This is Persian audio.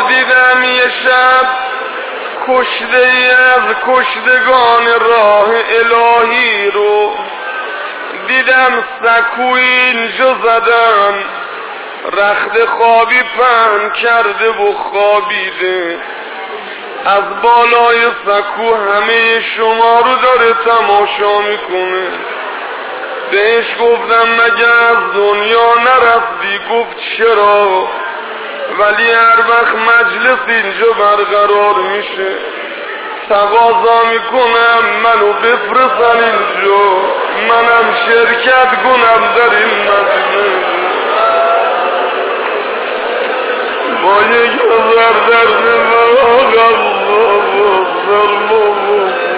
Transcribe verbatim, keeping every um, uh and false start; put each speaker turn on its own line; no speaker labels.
دیدم یه شب کشته ای از کشتگان راه الهی رو، دیدم سکوی اینجا زدن رخت خوابی پهن کرده و خوابیده، از بالای سکو همه شما رو داره تماشا میکنه. بهش گفتم مگه از دنیا نرفتی؟ گفت چرا؟ ولی هر وقت مجلس اینجا برقرار میشه تقاضا میکنم منو بفرستن اینجا، منم شرکت کنم در این مجلس، با یک نظر در نماغ الله و سلمه